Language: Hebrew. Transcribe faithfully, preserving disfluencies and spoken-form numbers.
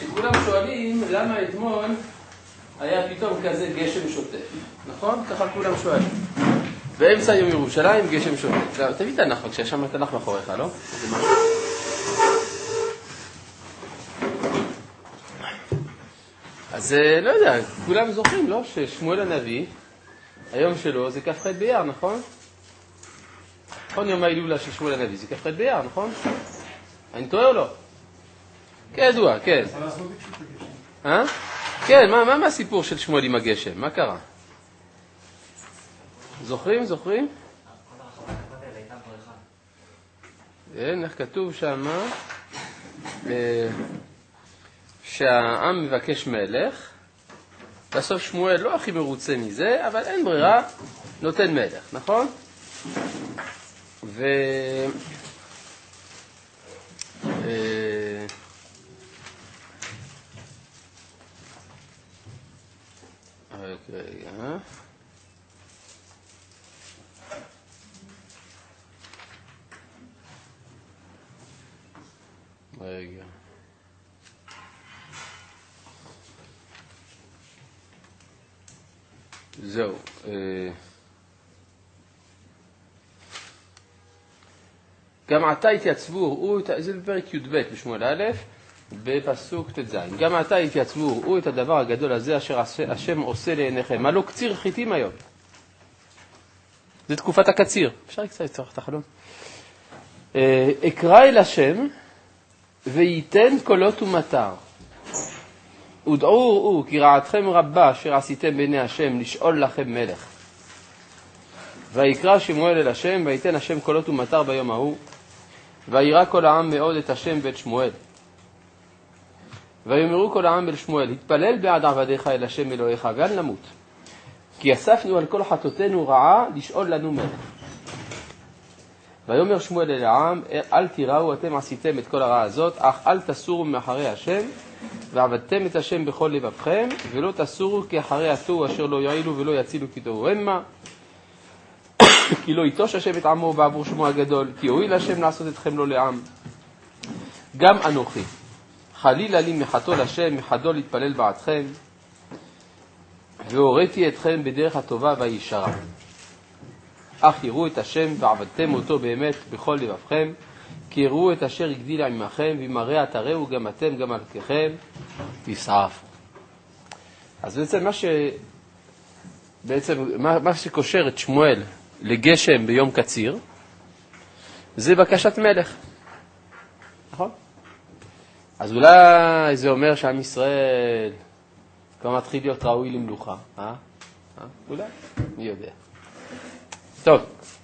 שכולם שואלים למה אתמול היה פתאום כזה גשם שוטף, נכון? ככה כולם שואלים. באמצע יום ירושלים גשם שוטף. תביא את הנח, בבקשה, שם את הנח מאחוריך, לא? זה משהו. אז לא יודע, כולם זוכרים, לא? ששמואל הנביא, היום שלו זה כ"ח באייר, נכון? נכון, יום ההילולה של שמואל הנביא, זה כ"ח באייר, נכון? אני טועה או לא? כידוע, כן. אה? כן, מה, מה הסיפור של שמואל עם הגשם? מה קרה? זוכרים? זוכרים? כן, איך כתוב שם? שהעם מבקש מלך, בסוף שמואל לא הכי מרוצה מזה, אבל אין ברירה, נותן מלך, נכון? ו... רגע. רגע. זהו. גם עתה התייצבו, זה בפרק י' ב' בשמואל א', בפסוק ת' ז'. גם עתה התייצבו, ראו את הדבר הגדול הזה אשר השם עושה לעיניכם. מה לא קציר חיתים היום? זה תקופת הקציר. אפשר קצת לצורך את החלום. אקרא אל השם וייתן קולות ומטר. ודעו ראו כי רעתכם רבה אשר עשיתם בעיני השם לשאול לכם מלך. ויקרא שמואל אל השם וייתן השם קולות ומטר ביום ההוא. וירא כל העם מאוד את השם ואת שמואל. ויאמרו כל העם אל שמואל, התפלל בעד עבדיך אל השם אלוהיך ואל נמות. כי אספנו על כל חטאותינו רעה לשאול לנו מלך. ויאמר שמואל אל העם, אל תיראו אתם עשיתם את כל הרעה הזאת, אך אל תסורו מאחרי השם, ועבדתם את השם בכל לבבכם, ולא תסורו כי אחרי התוהו אשר לא יעילו ולא יצילו כי תוהו המה. כי לא יטוש השם את עמו בעבור שמו הגדול, כי הואיל השם לעשות אתכם לא לעם. גם אנוכי, חלילה לי מחתו לשם, מחדו להתפלל בעדכם, והוריתי אתכם בדרך הטובה והישרה. אך יראו את השם ועבדתם אותו באמת בכל לבבכם, כי יראו את אשר הגדיל עמכם, ומראה תראו גם אתם גם מלככם, תשעפו. אז בעצם מה ש... בעצם מה, מה שקושר את שמואל לגשם ביום קציר, זה בקשת מלך. נכון? אז אולי זה אומר שעם ישראל כבר מתחיל להיות ראוי למלוכה. אה? אה? אולי? מי יודע. טוב.